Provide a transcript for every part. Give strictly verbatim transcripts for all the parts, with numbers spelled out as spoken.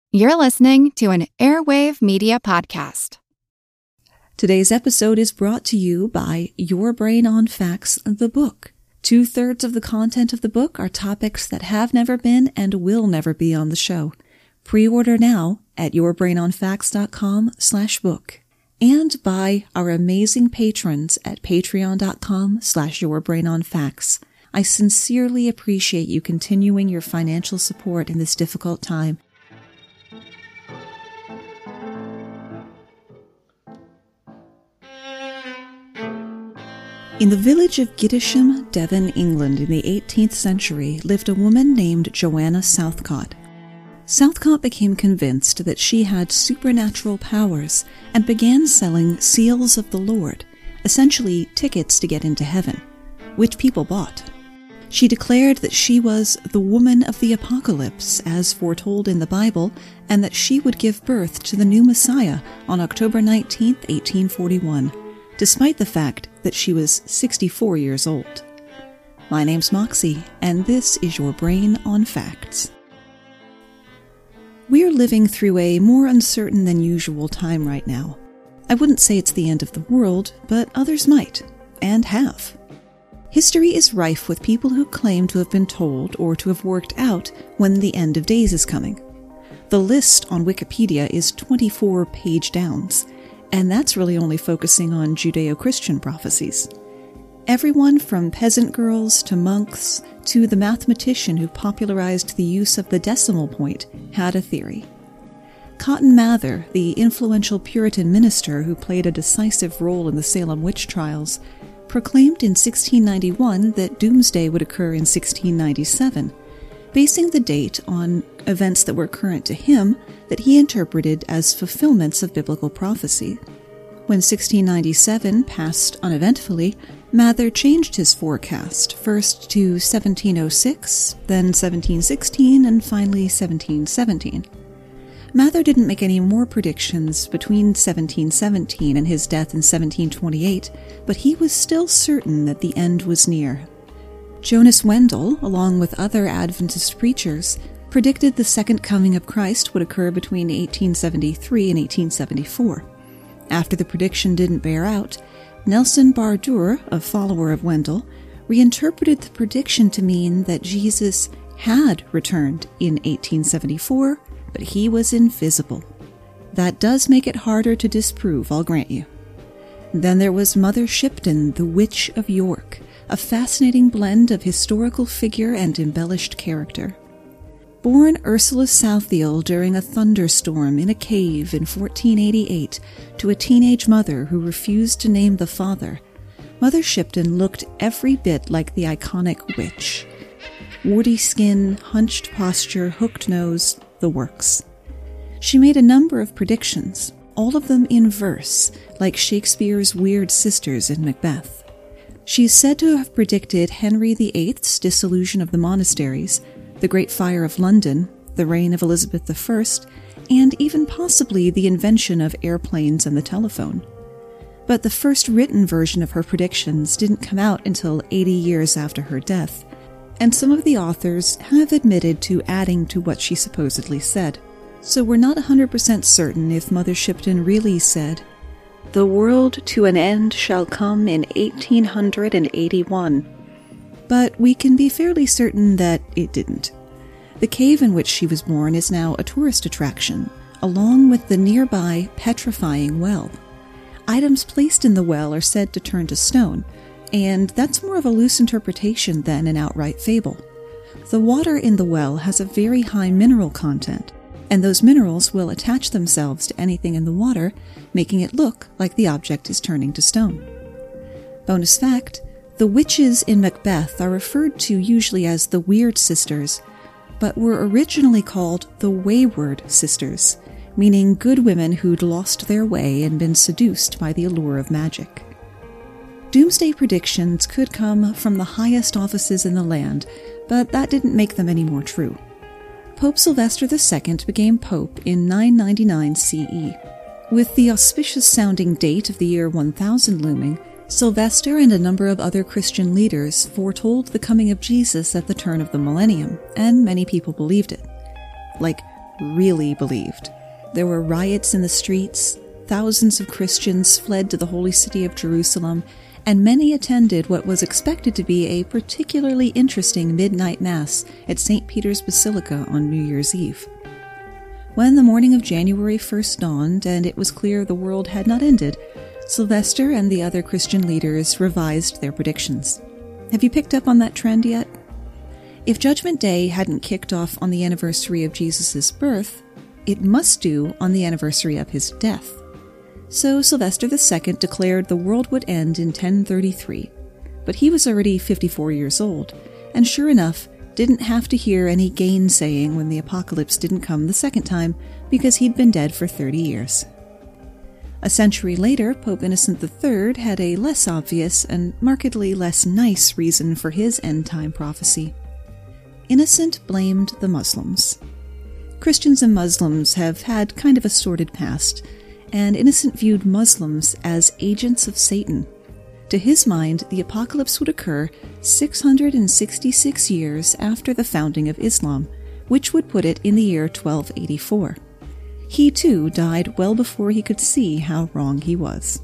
You're listening to an Airwave Media Podcast. Today's episode is brought to you by Your Brain on Facts, the book. Two-thirds of the content of the book are topics that have never been and will never be on the show. Pre-order now at yourbrainonfacts.com slash book. And by our amazing patrons at patreon.com slash yourbrainonfacts. I sincerely appreciate you continuing your financial support in this difficult time. In the village of Gittisham, Devon, England in the eighteenth century lived a woman named Joanna Southcott. Southcott became convinced that she had supernatural powers and began selling seals of the Lord, essentially tickets to get into heaven, which people bought. She declared that she was the woman of the apocalypse, as foretold in the Bible, and that she would give birth to the new Messiah on October nineteenth, eighteen forty-one, despite the fact that she was sixty-four years old. My name's Moxie, and this is Your Brain on Facts. We're living through a more uncertain than usual time right now. I wouldn't say it's the end of the world, but others might, and have. History is rife with people who claim to have been told or to have worked out when the end of days is coming. The list on Wikipedia is twenty-four page downs, and that's really only focusing on Judeo-Christian prophecies. Everyone from peasant girls to monks to the mathematician who popularized the use of the decimal point had a theory. Cotton Mather, the influential Puritan minister who played a decisive role in the Salem witch trials, proclaimed in sixteen ninety-one that doomsday would occur in sixteen ninety-seven, basing the date on events that were current to him that he interpreted as fulfillments of biblical prophecy. When sixteen ninety-seven passed uneventfully, Mather changed his forecast, first to seventeen oh six, then seventeen sixteen, and finally seventeen seventeen. Mather didn't make any more predictions between seventeen seventeen and his death in seventeen twenty-eight, but he was still certain that the end was near. Jonas Wendell, along with other Adventist preachers, predicted the second coming of Christ would occur between eighteen seventy-three and eighteen seventy-four. After the prediction didn't bear out, Nelson Bardur, a follower of Wendell, reinterpreted the prediction to mean that Jesus had returned in eighteen seventy-four, but he was invisible. That does make it harder to disprove, I'll grant you. Then there was Mother Shipton, the Witch of York, a fascinating blend of historical figure and embellished character. Born Ursula Southiel during a thunderstorm in a cave in fourteen eighty-eight to a teenage mother who refused to name the father, Mother Shipton looked every bit like the iconic witch. Warty skin, hunched posture, hooked nose, the works. She made a number of predictions, all of them in verse, like Shakespeare's weird sisters in Macbeth. She is said to have predicted Henry the Eighth's dissolution of the monasteries, the Great Fire of London, the reign of Elizabeth the First, and even possibly the invention of airplanes and the telephone. But the first written version of her predictions didn't come out until eighty years after her death, and some of the authors have admitted to adding to what she supposedly said. So we're not one hundred percent certain if Mother Shipton really said, "The world to an end shall come in eighteen eighty-one. But we can be fairly certain that it didn't. The cave in which she was born is now a tourist attraction, along with the nearby petrifying well. Items placed in the well are said to turn to stone, and that's more of a loose interpretation than an outright fable. The water in the well has a very high mineral content, and those minerals will attach themselves to anything in the water, making it look like the object is turning to stone. Bonus fact, the witches in Macbeth are referred to usually as the Weird Sisters, but were originally called the Wayward Sisters, meaning good women who'd lost their way and been seduced by the allure of magic. Doomsday predictions could come from the highest offices in the land, but that didn't make them any more true. Pope Sylvester the Second became Pope in nine ninety-nine C E. With the auspicious-sounding date of the year one thousand looming, Sylvester and a number of other Christian leaders foretold the coming of Jesus at the turn of the millennium, and many people believed it. Like, really believed. There were riots in the streets, thousands of Christians fled to the holy city of Jerusalem, and many attended what was expected to be a particularly interesting midnight mass at Saint Peter's Basilica on New Year's Eve. When the morning of January first dawned and it was clear the world had not ended, Sylvester and the other Christian leaders revised their predictions. Have you picked up on that trend yet? If Judgment Day hadn't kicked off on the anniversary of Jesus' birth, it must do on the anniversary of his death. So Sylvester the Second declared the world would end in ten thirty-three, but he was already fifty-four years old, and sure enough, didn't have to hear any gainsaying when the apocalypse didn't come the second time, because he'd been dead for thirty years. A century later, Pope Innocent the Third had a less obvious and markedly less nice reason for his end-time prophecy. Innocent blamed the Muslims. Christians and Muslims have had kind of a sordid past, and Innocent viewed Muslims as agents of Satan. To his mind, the apocalypse would occur six hundred sixty-six years after the founding of Islam, which would put it in the year twelve eighty-four. He too died well before he could see how wrong he was.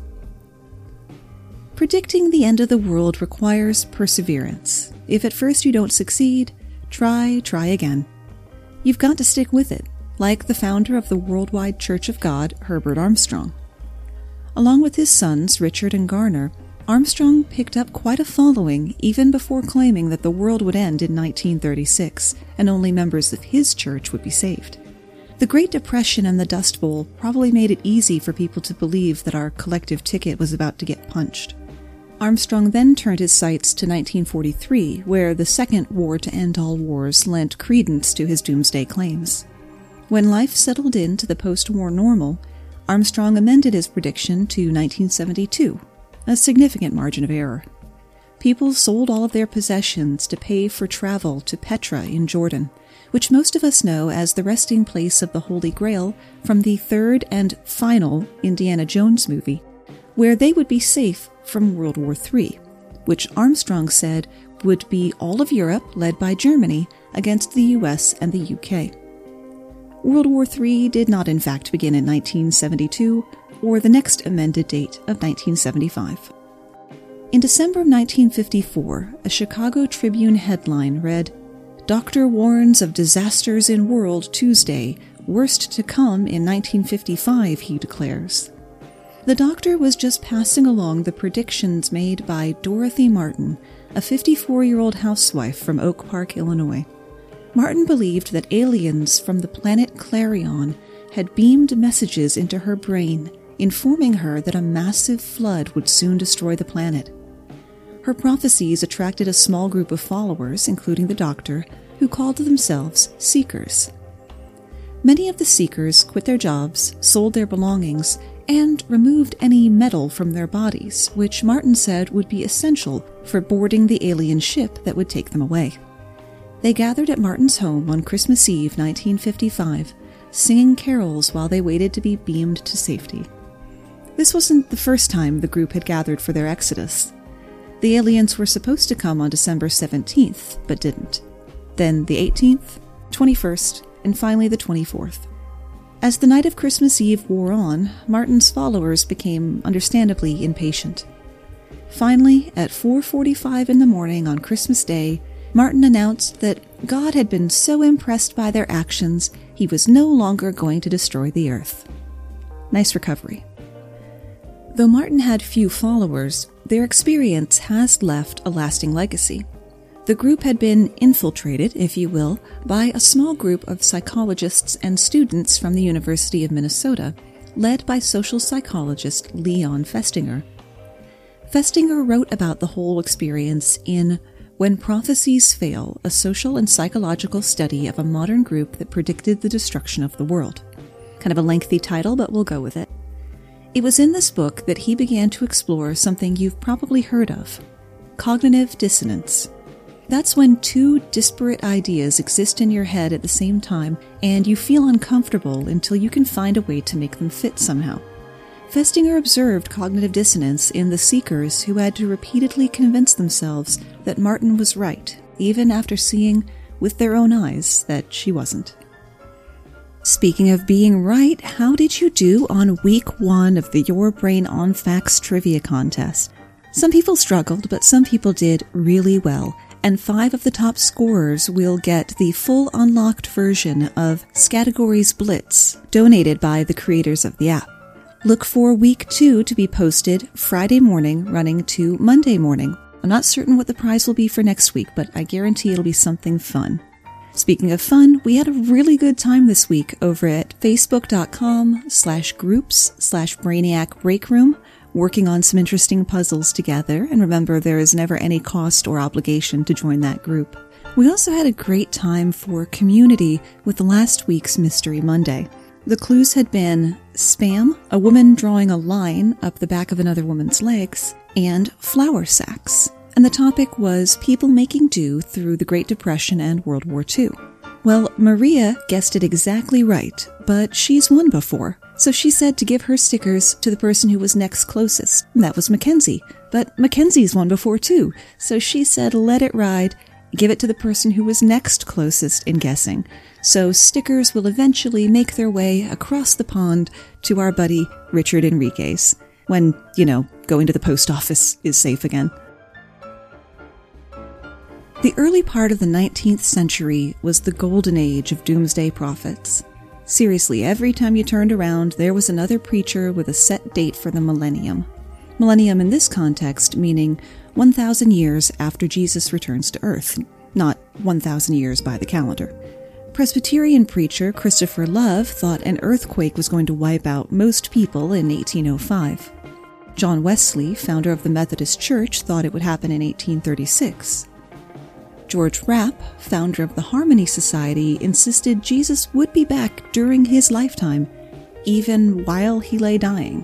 Predicting the end of the world requires perseverance. If at first you don't succeed, try, try again. You've got to stick with it, like the founder of the Worldwide Church of God, Herbert Armstrong. Along with his sons, Richard and Garner, Armstrong picked up quite a following even before claiming that the world would end in nineteen thirty-six and only members of his church would be saved. The Great Depression and the Dust Bowl probably made it easy for people to believe that our collective ticket was about to get punched. Armstrong then turned his sights to nineteen forty-three, where the second war to end all wars lent credence to his doomsday claims. When life settled into the post-war normal, Armstrong amended his prediction to nineteen seventy-two, a significant margin of error. People sold all of their possessions to pay for travel to Petra in Jordan, which most of us know as the resting place of the Holy Grail from the third and final Indiana Jones movie, where they would be safe from World War Three, which Armstrong said would be all of Europe led by Germany against the U S and the U K. World War Three did not in fact begin in nineteen seventy-two, or the next amended date of nineteen seventy-five. In December of nineteen fifty-four, a Chicago Tribune headline read, "Doctor warns of disasters in world Tuesday, worst to come in nineteen fifty-five, he declares." The doctor was just passing along the predictions made by Dorothy Martin, a fifty-four-year-old housewife from Oak Park, Illinois. Martin believed that aliens from the planet Clarion had beamed messages into her brain, informing her that a massive flood would soon destroy the planet. Her prophecies attracted a small group of followers, including the doctor, who called themselves Seekers. Many of the Seekers quit their jobs, sold their belongings, and removed any metal from their bodies, which Martin said would be essential for boarding the alien ship that would take them away. They gathered at Martin's home on Christmas Eve nineteen fifty-five, singing carols while they waited to be beamed to safety. This wasn't the first time the group had gathered for their exodus. The aliens were supposed to come on December seventeenth, but didn't. Then the eighteenth, twenty-first, and finally the twenty-fourth. As the night of Christmas Eve wore on, Martin's followers became understandably impatient. Finally, at four forty-five in the morning on Christmas Day, Martin announced that God had been so impressed by their actions, he was no longer going to destroy the earth. Nice recovery. Though Martin had few followers, their experience has left a lasting legacy. The group had been infiltrated, if you will, by a small group of psychologists and students from the University of Minnesota, led by social psychologist Leon Festinger. Festinger wrote about the whole experience in When Prophecies Fail, a social and psychological study of a modern group that predicted the destruction of the world. Kind of a lengthy title, but we'll go with it. It was in this book that he began to explore something you've probably heard of: cognitive dissonance. That's when two disparate ideas exist in your head at the same time, and you feel uncomfortable until you can find a way to make them fit somehow. Festinger observed cognitive dissonance in the Seekers who had to repeatedly convince themselves that Martin was right, even after seeing with their own eyes that she wasn't. Speaking of being right, how did you do on week one of the Your Brain on Facts trivia contest? Some people struggled, but some people did really well, and five of the top scorers will get the full unlocked version of Scattergories Blitz, donated by the creators of the app. Look for week two to be posted Friday morning, running to Monday morning. I'm not certain what the prize will be for next week, but I guarantee it'll be something fun. Speaking of fun, we had a really good time this week over at facebook.com slash groups slash Brainiac Break Room, working on some interesting puzzles together, and remember there is never any cost or obligation to join that group. We also had a great time for community with last week's Mystery Monday. The clues had been spam, a woman drawing a line up the back of another woman's legs, and flour sacks. And the topic was people making do through the Great Depression and World War Two. Well, Maria guessed it exactly right, but she's won before. So she said to give her stickers to the person who was next closest. And that was Mackenzie. But Mackenzie's won before too. So she said let it ride, give it to the person who was next closest in guessing. So stickers will eventually make their way across the pond to our buddy Richard Enriquez. When, you know, going to the post office is safe again. The early part of the nineteenth century was the golden age of doomsday prophets. Seriously, every time you turned around, there was another preacher with a set date for the millennium. Millennium in this context meaning one thousand years after Jesus returns to Earth, not one thousand years by the calendar. Presbyterian preacher Christopher Love thought an earthquake was going to wipe out most people in eighteen oh five. John Wesley, founder of the Methodist Church, thought it would happen in eighteen thirty-six. George Rapp, founder of the Harmony Society, insisted Jesus would be back during his lifetime, even while he lay dying.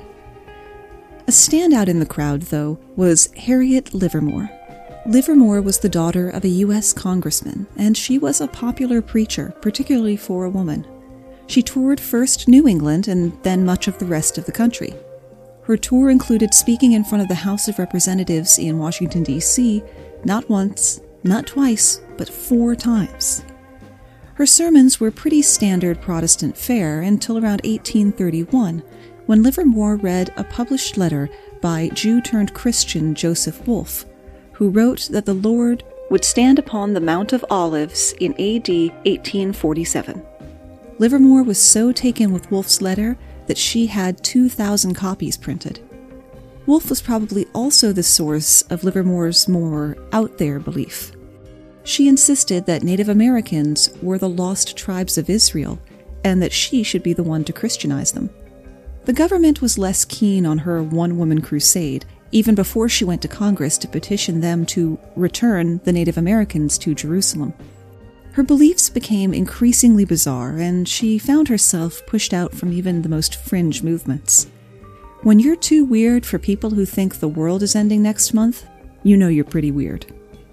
A standout in the crowd, though, was Harriet Livermore. Livermore was the daughter of a U S congressman, and she was a popular preacher, particularly for a woman. She toured first New England and then much of the rest of the country. Her tour included speaking in front of the House of Representatives in Washington, D C, not once, not twice, but four times. Her sermons were pretty standard Protestant fare until around eighteen thirty-one, when Livermore read a published letter by Jew-turned-Christian Joseph Wolf, who wrote that the Lord would stand upon the Mount of Olives in A D eighteen forty-seven. Livermore was so taken with Wolf's letter that she had two thousand copies printed. Wolf was probably also the source of Livermore's more out-there belief. She insisted that Native Americans were the lost tribes of Israel, and that she should be the one to Christianize them. The government was less keen on her one-woman crusade, even before she went to Congress to petition them to return the Native Americans to Jerusalem. Her beliefs became increasingly bizarre, and she found herself pushed out from even the most fringe movements. When you're too weird for people who think the world is ending next month, you know you're pretty weird.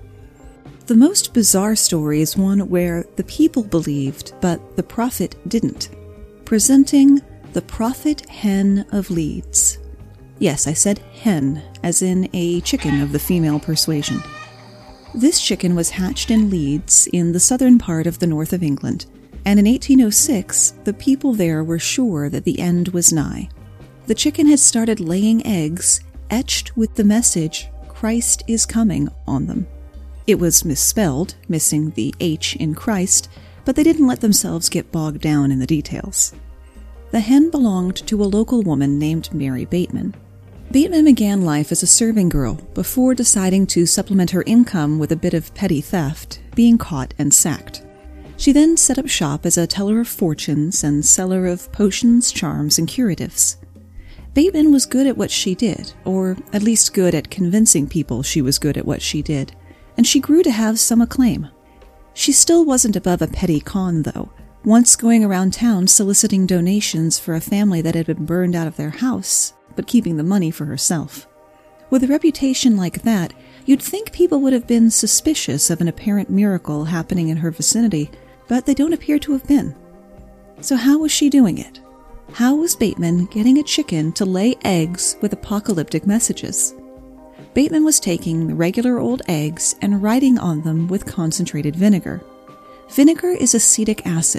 The most bizarre story is one where the people believed, but the prophet didn't. Presenting the Prophet Hen of Leeds. Yes, I said hen, as in a chicken of the female persuasion. This chicken was hatched in Leeds, in the southern part of the north of England, and in eighteen oh six, the people there were sure that the end was nigh. The chicken had started laying eggs, etched with the message, Christ is coming, on them. It was misspelled, missing the H in Christ, but they didn't let themselves get bogged down in the details. The hen belonged to a local woman named Mary Bateman. Bateman began life as a serving girl before deciding to supplement her income with a bit of petty theft, being caught and sacked. She then set up shop as a teller of fortunes and seller of potions, charms, and curatives. Bateman was good at what she did, or at least good at convincing people she was good at what she did, and she grew to have some acclaim. She still wasn't above a petty con, though, once going around town soliciting donations for a family that had been burned out of their house, but keeping the money for herself. With a reputation like that, you'd think people would have been suspicious of an apparent miracle happening in her vicinity, but they don't appear to have been. So how was she doing it? How was Bateman getting a chicken to lay eggs with apocalyptic messages? Bateman was taking regular old eggs and writing on them with concentrated vinegar. Vinegar is acetic acid,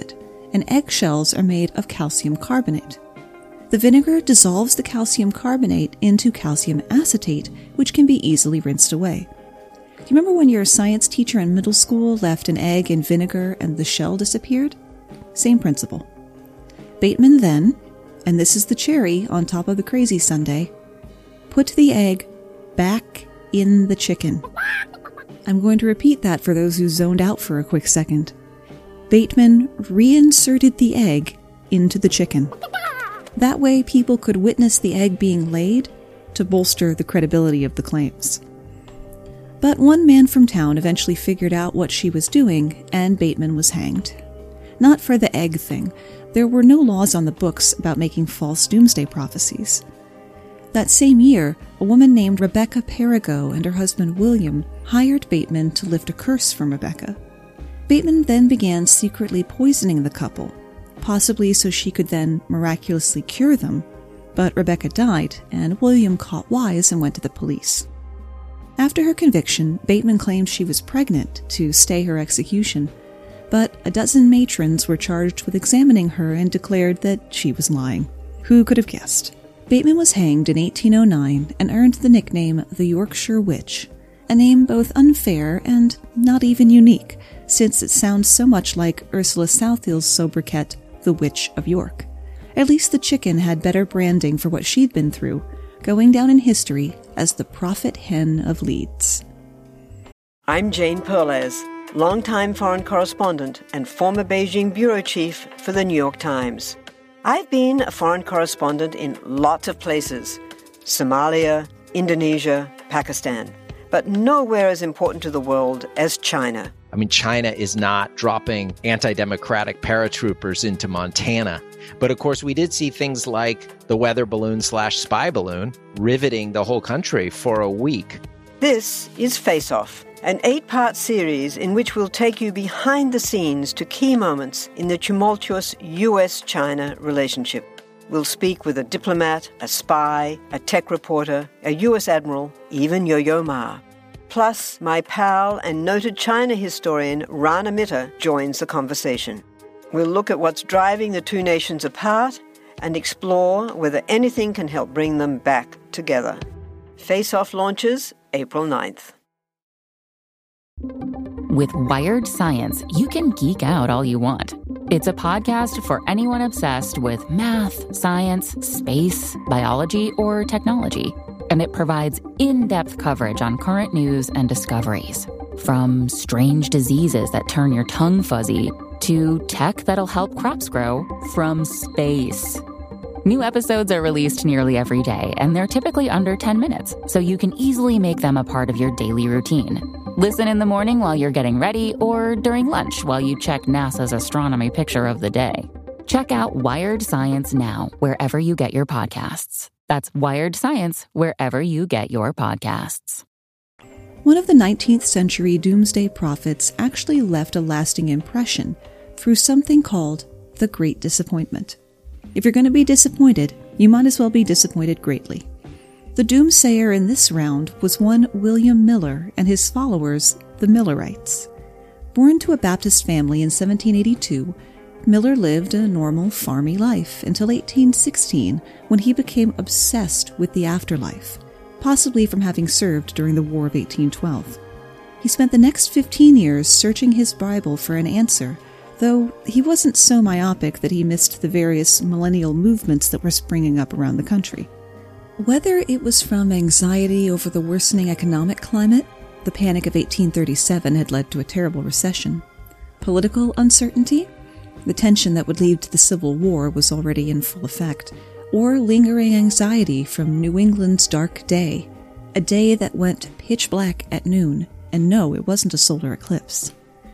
and eggshells are made of calcium carbonate. The vinegar dissolves the calcium carbonate into calcium acetate, which can be easily rinsed away. Do you remember when your science teacher in middle school left an egg in vinegar and the shell disappeared? Same principle. Bateman then, and this is the cherry on top of the crazy sundae, put the egg back in the chicken. I'm going to repeat that for those who zoned out for a quick second. Bateman reinserted the egg into the chicken. That way people could witness the egg being laid to bolster the credibility of the claims. But one man from town eventually figured out what she was doing, and Bateman was hanged. Not for the egg thing. There were no laws on the books about making false doomsday prophecies. That same year, a woman named Rebecca Perigo and her husband William hired Bateman to lift a curse from Rebecca. Bateman then began secretly poisoning the couple, possibly so she could then miraculously cure them, but Rebecca died, and William caught wise and went to the police. After her conviction, Bateman claimed she was pregnant to stay her execution, but a dozen matrons were charged with examining her and declared that she was lying. Who could have guessed? Bateman was hanged in eighteen oh nine and earned the nickname the Yorkshire Witch, a name both unfair and not even unique, since it sounds so much like Ursula Southiel's sobriquet, the Witch of York. At least the chicken had better branding for what she'd been through, going down in history as the Prophet Hen of Leeds. I'm Jane Perlez, longtime foreign correspondent and former Beijing bureau chief for the New York Times. I've been a foreign correspondent in lots of places: Somalia, Indonesia, Pakistan, but nowhere as important to the world as China. I mean, China is not dropping anti-democratic paratroopers into Montana. But of course, we did see things like the weather balloon slash spy balloon riveting the whole country for a week. This is Face Off, an eight-part series in which we'll take you behind the scenes to key moments in the tumultuous U S China relationship. We'll speak with a diplomat, a spy, a tech reporter, a U S admiral, even Yo-Yo Ma. Plus, my pal and noted China historian Rana Mitter joins the conversation. We'll look at what's driving the two nations apart and explore whether anything can help bring them back together. Face Off launches April ninth. With Wired Science, you can geek out all you want. It's a podcast for anyone obsessed with math, science, space, biology, or technology. And it provides in-depth coverage on current news and discoveries. From strange diseases that turn your tongue fuzzy to tech that'll help crops grow from space. New episodes are released nearly every day, and they're typically under ten minutes, so you can easily make them a part of your daily routine. Listen in the morning while you're getting ready, or during lunch while you check NASA's astronomy picture of the day. Check out Wired Science now, wherever you get your podcasts. That's Wired Science, wherever you get your podcasts. One of the nineteenth century doomsday prophets actually left a lasting impression through something called the Great Disappointment. If you're going to be disappointed, you might as well be disappointed greatly. The doomsayer in this round was one William Miller and his followers, the Millerites. Born to a Baptist family in seventeen eighty-two, Miller lived a normal, farmy life until eighteen sixteen, when he became obsessed with the afterlife, possibly from having served during the War of eighteen twelve. He spent the next fifteen years searching his Bible for an answer, though he wasn't so myopic that he missed the various millennial movements that were springing up around the country. Whether it was from anxiety over the worsening economic climate, the Panic of eighteen thirty-seven had led to a terrible recession, political uncertainty, the tension that would lead to the Civil War was already in full effect, or lingering anxiety from New England's dark day, a day that went pitch black at noon, and no, it wasn't a solar eclipse.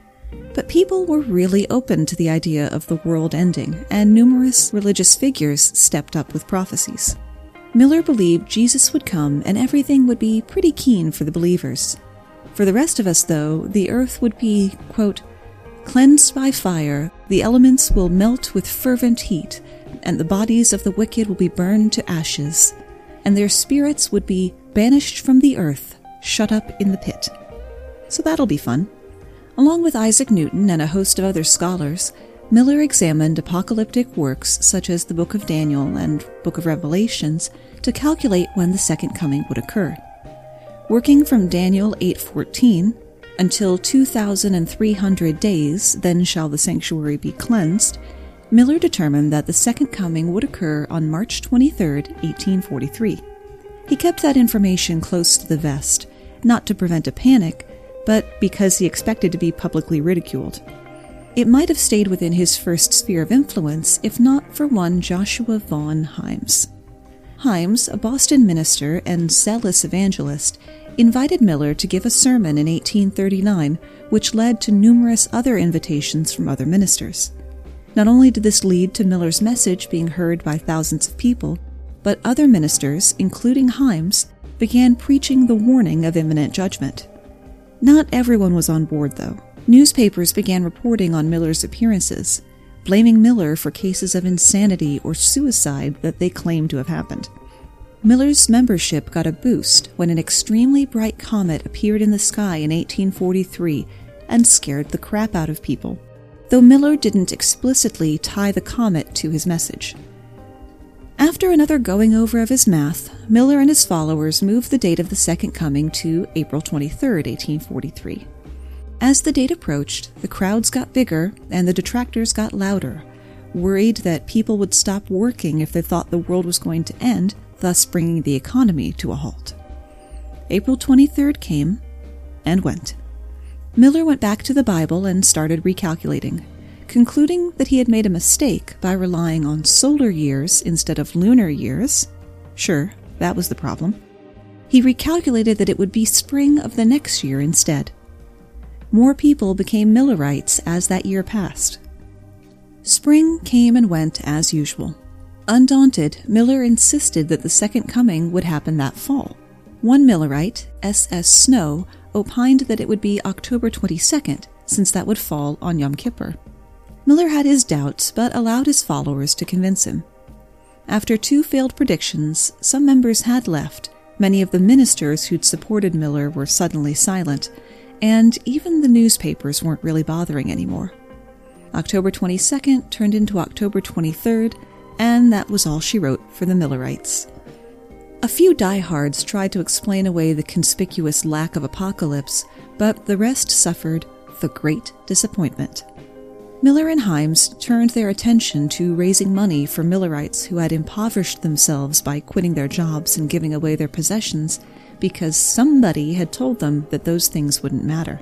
But people were really open to the idea of the world ending, and numerous religious figures stepped up with prophecies. Miller believed Jesus would come and everything would be pretty keen for the believers. For the rest of us, though, the earth would be, quote, cleansed by fire, the elements will melt with fervent heat, and the bodies of the wicked will be burned to ashes, and their spirits would be banished from the earth, shut up in the pit. So that'll be fun. Along with Isaac Newton and a host of other scholars, Miller examined apocalyptic works such as the Book of Daniel and Book of Revelations to calculate when the second coming would occur. Working from Daniel eight fourteen, until two thousand three hundred days, then shall the sanctuary be cleansed, Miller determined that the second coming would occur on March twenty-third, eighteen forty-three. He kept that information close to the vest, not to prevent a panic, but because he expected to be publicly ridiculed. It might have stayed within his first sphere of influence if not for one Joshua Vaughan Himes. Himes, a Boston minister and zealous evangelist, invited Miller to give a sermon in eighteen thirty-nine, which led to numerous other invitations from other ministers. Not only did this lead to Miller's message being heard by thousands of people, but other ministers, including Himes, began preaching the warning of imminent judgment. Not everyone was on board, though. Newspapers began reporting on Miller's appearances, blaming Miller for cases of insanity or suicide that they claimed to have happened. Miller's membership got a boost when an extremely bright comet appeared in the sky in eighteen forty-three and scared the crap out of people, though Miller didn't explicitly tie the comet to his message. After another going over of his math, Miller and his followers moved the date of the Second Coming to April twenty-third, eighteen forty-three. As the date approached, the crowds got bigger and the detractors got louder, worried that people would stop working if they thought the world was going to end, thus bringing the economy to a halt. April twenty-third came and went. Miller went back to the Bible and started recalculating, concluding that he had made a mistake by relying on solar years instead of lunar years. Sure, that was the problem. He recalculated that it would be spring of the next year instead. More people became Millerites as that year passed. Spring came and went as usual. Undaunted, Miller insisted that the second coming would happen that fall. One Millerite, S S Snow, opined that it would be October twenty-second, since that would fall on Yom Kippur. Miller had his doubts, but allowed his followers to convince him. After two failed predictions, some members had left. Many of the ministers who'd supported Miller were suddenly silent, and even the newspapers weren't really bothering anymore. October twenty-second turned into October twenty-third, and that was all she wrote for the Millerites. A few diehards tried to explain away the conspicuous lack of apocalypse, but the rest suffered the great disappointment. Miller and Himes turned their attention to raising money for Millerites who had impoverished themselves by quitting their jobs and giving away their possessions because somebody had told them that those things wouldn't matter.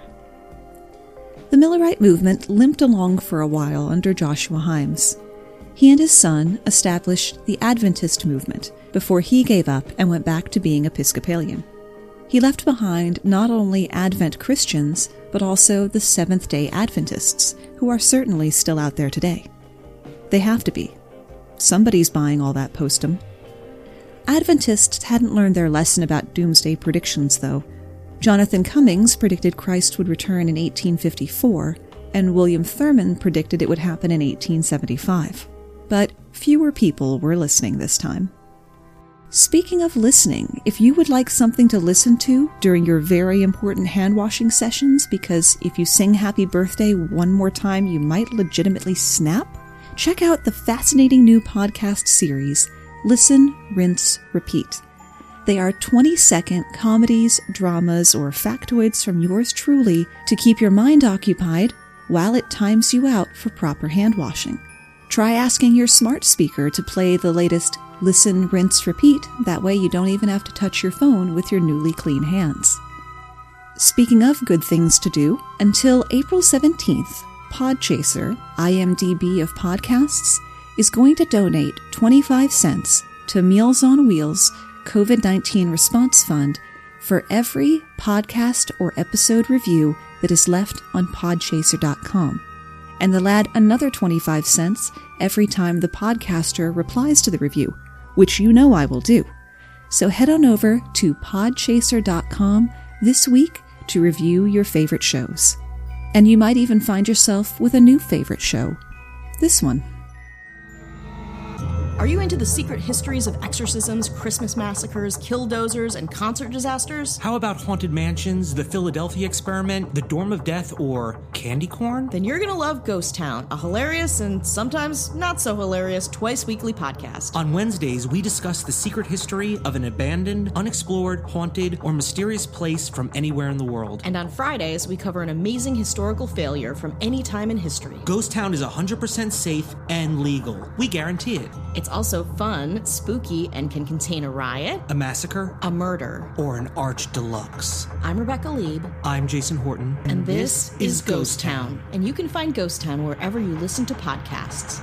The Millerite movement limped along for a while under Joshua Himes. He and his son established the Adventist movement before he gave up and went back to being Episcopalian. He left behind not only Advent Christians, but also the Seventh-day Adventists, who are certainly still out there today. They have to be. Somebody's buying all that postum. Adventists hadn't learned their lesson about doomsday predictions, though. Jonathan Cummings predicted Christ would return in eighteen fifty-four, and William Thurman predicted it would happen in eighteen seventy-five. But fewer people were listening this time. Speaking of listening, if you would like something to listen to during your very important hand-washing sessions, because if you sing Happy Birthday one more time you might legitimately snap, check out the fascinating new podcast series, Listen, Rinse, Repeat. They are twenty-second comedies, dramas, or factoids from yours truly to keep your mind occupied while it times you out for proper hand-washing. Try asking your smart speaker to play the latest Listen, Rinse, Repeat. That way you don't even have to touch your phone with your newly clean hands. Speaking of good things to do, until April seventeenth, Podchaser, I M D B of podcasts, is going to donate twenty-five cents to Meals on Wheels COVID nineteen Response Fund for every podcast or episode review that is left on podchaser dot com. And they'll add another twenty-five cents every time the podcaster replies to the review, which you know I will do. So head on over to podchaser dot com this week to review your favorite shows. And you might even find yourself with a new favorite show. This one. Are you into the secret histories of exorcisms, Christmas massacres, killdozers, and concert disasters? How about Haunted Mansions, The Philadelphia Experiment, The Dorm of Death, or Candy Corn? Then you're gonna love Ghost Town, a hilarious and sometimes not so hilarious twice-weekly podcast. On Wednesdays, we discuss the secret history of an abandoned, unexplored, haunted, or mysterious place from anywhere in the world. And on Fridays, we cover an amazing historical failure from any time in history. Ghost Town is one hundred percent safe and legal. We guarantee it. It's also fun, spooky, and can contain a riot, a massacre, a murder, or an arch deluxe. I'm Rebecca Lieb. I'm Jason Horton. And, and this, this is Ghost Town. And you can find Ghost Town wherever you listen to podcasts.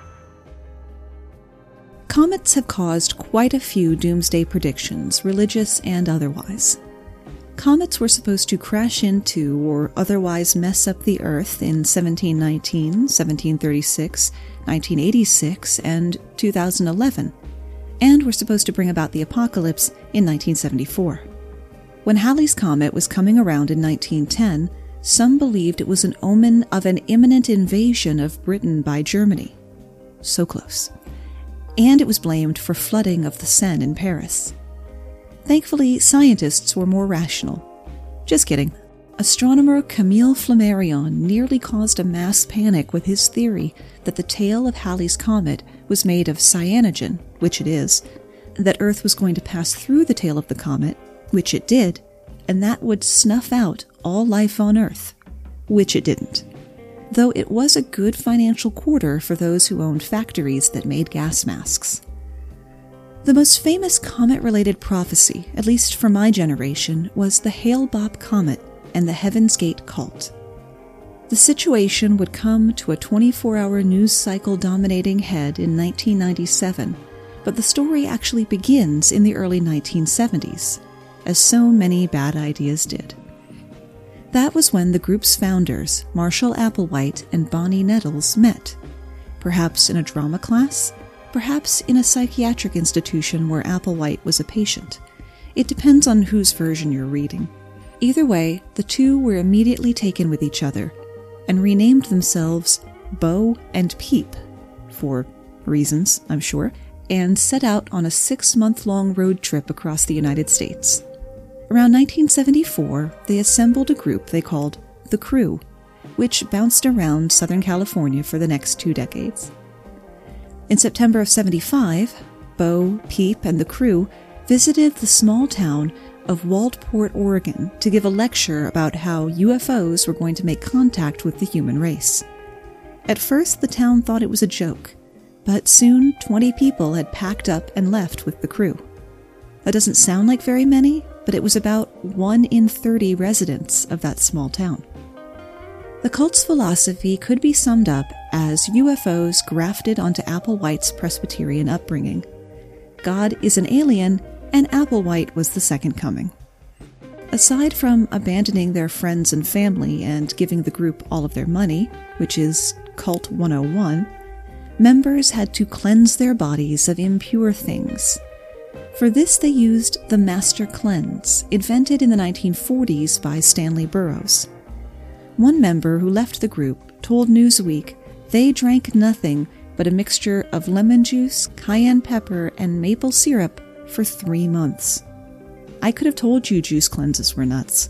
Comets have caused quite a few doomsday predictions, religious and otherwise. Comets were supposed to crash into or otherwise mess up the Earth in seventeen nineteen, seventeen thirty-six, nineteen eighty-six, and two thousand eleven, and were supposed to bring about the apocalypse in nineteen seventy-four. When Halley's Comet was coming around in nineteen ten, some believed it was an omen of an imminent invasion of Britain by Germany. So close. And it was blamed for flooding of the Seine in Paris. Thankfully, scientists were more rational. Just kidding. Astronomer Camille Flammarion nearly caused a mass panic with his theory that the tail of Halley's Comet was made of cyanogen, which it is, that Earth was going to pass through the tail of the comet, which it did, and that would snuff out all life on Earth, which it didn't. Though it was a good financial quarter for those who owned factories that made gas masks. The most famous comet-related prophecy, at least for my generation, was the Hale-Bopp Comet and the Heaven's Gate cult. The situation would come to a twenty-four hour news cycle dominating head in nineteen ninety-seven, but the story actually begins in the early nineteen seventies, as so many bad ideas did. That was when the group's founders, Marshall Applewhite and Bonnie Nettles, met, perhaps in a drama class, perhaps in a psychiatric institution where Applewhite was a patient. It depends on whose version you're reading. Either way, the two were immediately taken with each other and renamed themselves Bo and Peep, for reasons, I'm sure, and set out on a six-month-long road trip across the United States. Around nineteen seventy-four, they assembled a group they called The Crew, which bounced around Southern California for the next two decades. In September of seventy-five, Bo, Peep, and the crew visited the small town of Waldport, Oregon, to give a lecture about how U F Os were going to make contact with the human race. At first, the town thought it was a joke, but soon twenty people had packed up and left with the crew. That doesn't sound like very many, but it was about one in thirty residents of that small town. The cult's philosophy could be summed up as U F Os grafted onto Applewhite's Presbyterian upbringing. God is an alien, and Applewhite was the second coming. Aside from abandoning their friends and family and giving the group all of their money, which is Cult one oh one, members had to cleanse their bodies of impure things. For this they used the Master Cleanse, invented in the nineteen forties by Stanley Burroughs. One member who left the group told Newsweek they drank nothing but a mixture of lemon juice, cayenne pepper, and maple syrup for three months. I could have told you juice cleanses were nuts.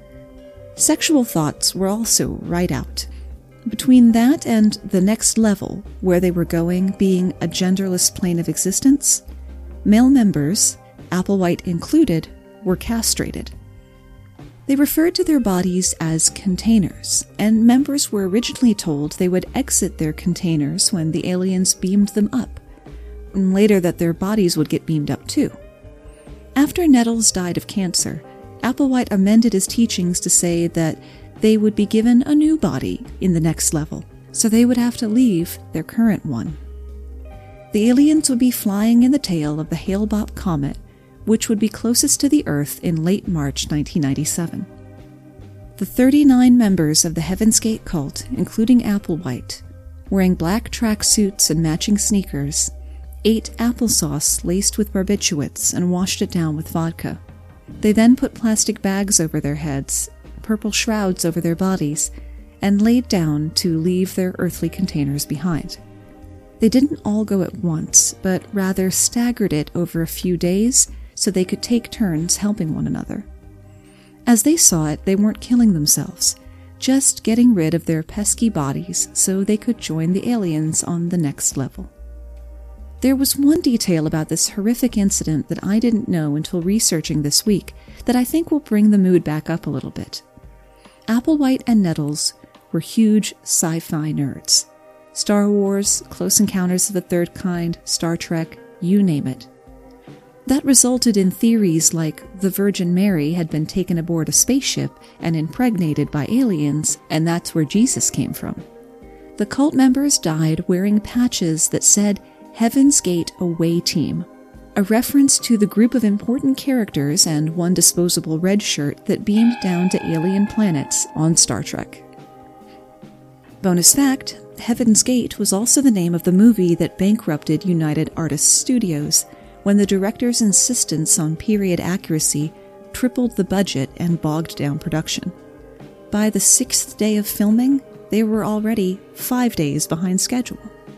Sexual thoughts were also right out. Between that and the next level, where they were going being a genderless plane of existence, male members, Applewhite included, were castrated. They referred to their bodies as containers, and members were originally told they would exit their containers when the aliens beamed them up, and later that their bodies would get beamed up too. After Nettles died of cancer, Applewhite amended his teachings to say that they would be given a new body in the next level, so they would have to leave their current one. The aliens would be flying in the tail of the Hale-Bopp Comet, which would be closest to the Earth in late March nineteen ninety-seven. The thirty-nine members of the Heaven's Gate cult, including Applewhite, wearing black tracksuits and matching sneakers, ate applesauce laced with barbiturates and washed it down with vodka. They then put plastic bags over their heads, purple shrouds over their bodies, and laid down to leave their earthly containers behind. They didn't all go at once, but rather staggered it over a few days so they could take turns helping one another. As they saw it, they weren't killing themselves, just getting rid of their pesky bodies so they could join the aliens on the next level. There was one detail about this horrific incident that I didn't know until researching this week that I think will bring the mood back up a little bit. Applewhite and Nettles were huge sci-fi nerds. Star Wars, Close Encounters of the Third Kind, Star Trek, you name it. That resulted in theories like the Virgin Mary had been taken aboard a spaceship and impregnated by aliens, and that's where Jesus came from. The cult members died wearing patches that said Heaven's Gate Away Team, a reference to the group of important characters and one disposable red shirt that beamed down to alien planets on Star Trek. Bonus fact, Heaven's Gate was also the name of the movie that bankrupted United Artists Studios when the director's insistence on period accuracy tripled the budget and bogged down production. By the sixth day of filming, they were already five days behind schedule.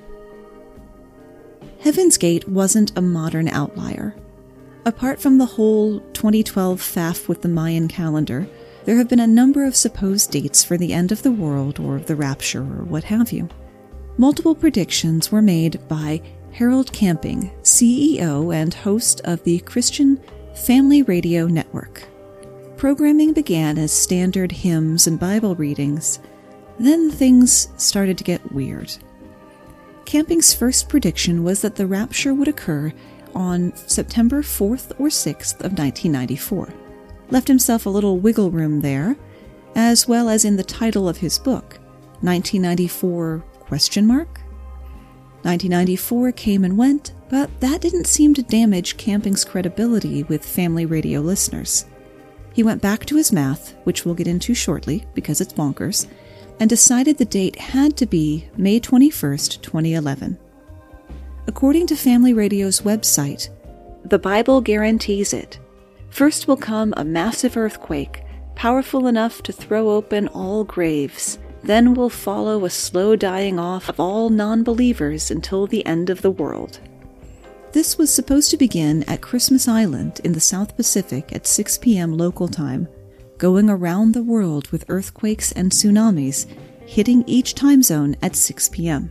Heaven's Gate wasn't a modern outlier. Apart from the whole twenty twelve faff with the Mayan calendar, there have been a number of supposed dates for the end of the world or the rapture or what have you. Multiple predictions were made by Harold Camping, C E O and host of the Christian Family Radio Network. Programming began as standard hymns and Bible readings. Then things started to get weird. Camping's first prediction was that the rapture would occur on September fourth or sixth of nineteen ninety-four. Left himself a little wiggle room there, as well as in the title of his book, nineteen ninety-four question mark? nineteen ninety-four came and went, but that didn't seem to damage Camping's credibility with family radio listeners. He went back to his math, which we'll get into shortly because it's bonkers, and decided the date had to be May twenty-first, twenty eleven. According to Family Radio's website, the Bible guarantees it. First will come a massive earthquake, powerful enough to throw open all graves. Then will follow a slow dying off of all non-believers until the end of the world. This was supposed to begin at Christmas Island in the South Pacific at six p.m. local time, going around the world with earthquakes and tsunamis, hitting each time zone at six p.m.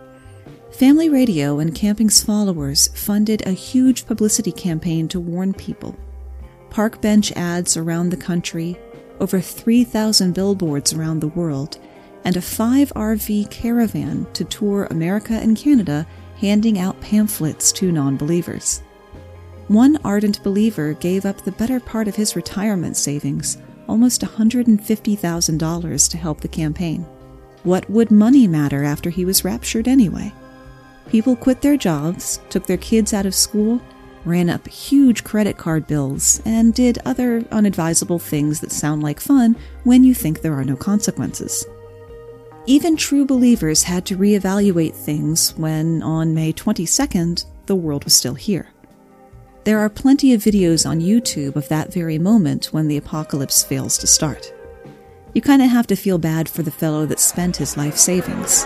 Family Radio and Camping's followers funded a huge publicity campaign to warn people. Park bench ads around the country, over three thousand billboards around the world, and a five R V caravan to tour America and Canada handing out pamphlets to non-believers. One ardent believer gave up the better part of his retirement savings, almost one hundred fifty thousand dollars, to help the campaign. What would money matter after he was raptured anyway? People quit their jobs, took their kids out of school, ran up huge credit card bills, and did other unadvisable things that sound like fun when you think there are no consequences. Even true believers had to reevaluate things when, on May twenty-second, the world was still here. There are plenty of videos on YouTube of that very moment when the apocalypse fails to start. You kind of have to feel bad for the fellow that spent his life savings.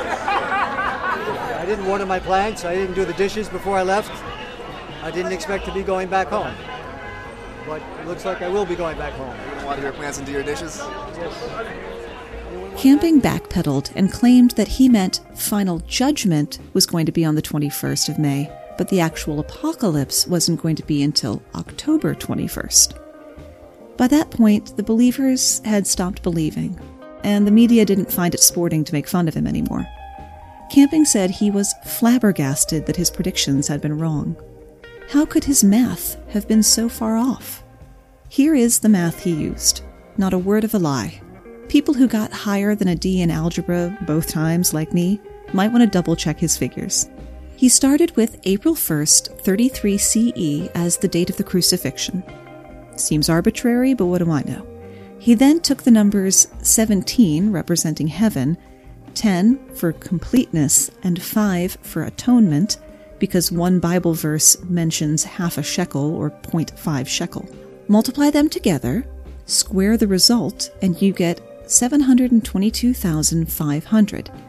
I didn't water my plants, I didn't do the dishes before I left. I didn't expect to be going back home. But it looks like I will be going back home. You didn't water your plants and do your dishes? Yes. Camping backpedaled and claimed that he meant final judgment was going to be on the twenty-first of May, but the actual apocalypse wasn't going to be until October twenty-first. By that point, the believers had stopped believing, and the media didn't find it sporting to make fun of him anymore. Camping said he was flabbergasted that his predictions had been wrong. How could his math have been so far off? Here is the math he used. Not a word of a lie. People who got higher than a D in algebra both times, like me, might want to double-check his figures. He started with April first, thirty-three C E as the date of the crucifixion. Seems arbitrary, but what do I know? He then took the numbers seventeen, representing heaven, ten for completeness, and five for atonement, because one Bible verse mentions half a shekel or zero point five shekel. Multiply them together, square the result, and you get seven hundred twenty-two thousand five hundred.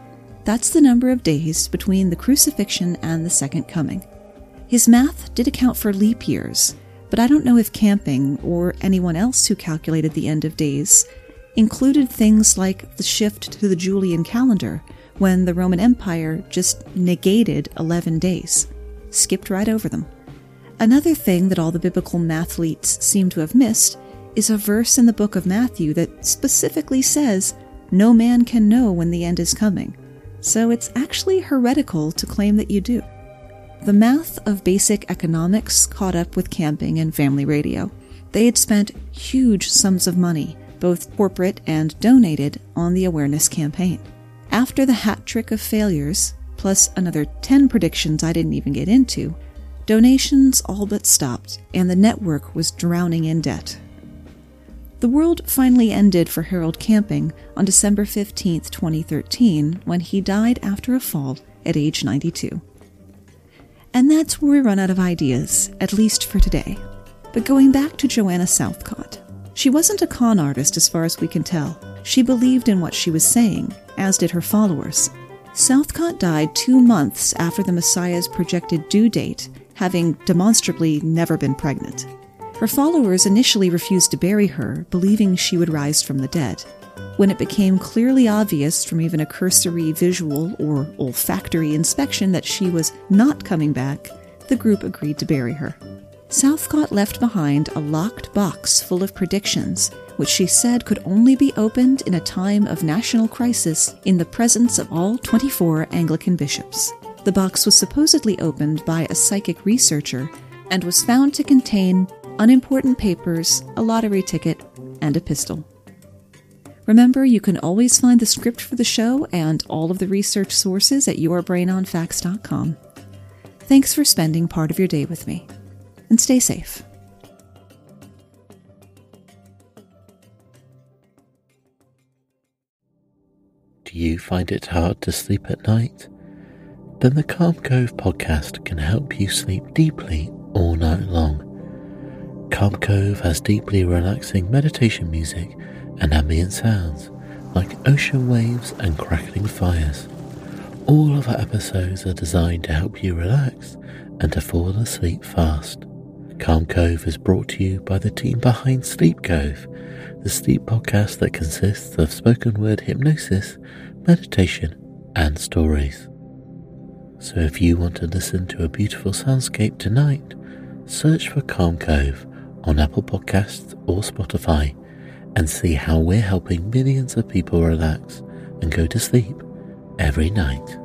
That's the number of days between the crucifixion and the Second Coming. His math did account for leap years, but I don't know if Camping, or anyone else who calculated the end of days, included things like the shift to the Julian calendar, when the Roman Empire just negated eleven days, skipped right over them. Another thing that all the biblical mathletes seem to have missed is a verse in the book of Matthew that specifically says, "No man can know when the end is coming." So it's actually heretical to claim that you do. The math of basic economics caught up with Camping and Family Radio. They had spent huge sums of money, both corporate and donated, on the awareness campaign. After the hat trick of failures, plus another ten predictions I didn't even get into, donations all but stopped, and the network was drowning in debt. The world finally ended for Harold Camping on December fifteenth, twenty thirteen, when he died after a fall at age ninety-two. And that's where we run out of ideas, at least for today. But going back to Joanna Southcott, she wasn't a con artist as far as we can tell. She believed in what she was saying, as did her followers. Southcott died two months after the Messiah's projected due date, having demonstrably never been pregnant. Her followers initially refused to bury her, believing she would rise from the dead. When it became clearly obvious from even a cursory visual or olfactory inspection that she was not coming back, the group agreed to bury her. Southcott left behind a locked box full of predictions, which she said could only be opened in a time of national crisis in the presence of all twenty-four Anglican bishops. The box was supposedly opened by a psychic researcher and was found to contain unimportant papers, a lottery ticket, and a pistol. Remember, you can always find the script for the show and all of the research sources at your brain on facts dot com. Thanks for spending part of your day with me, and stay safe. Do you find it hard to sleep at night? Then the Calm Cove podcast can help you sleep deeply all night long. Calm Cove has deeply relaxing meditation music and ambient sounds like ocean waves and crackling fires. All of our episodes are designed to help you relax and to fall asleep fast. Calm Cove is brought to you by the team behind Sleep Cove, the sleep podcast that consists of spoken word hypnosis, meditation, and stories. So if you want to listen to a beautiful soundscape tonight, search for Calm Cove on Apple Podcasts or Spotify and see how we're helping millions of people relax and go to sleep every night.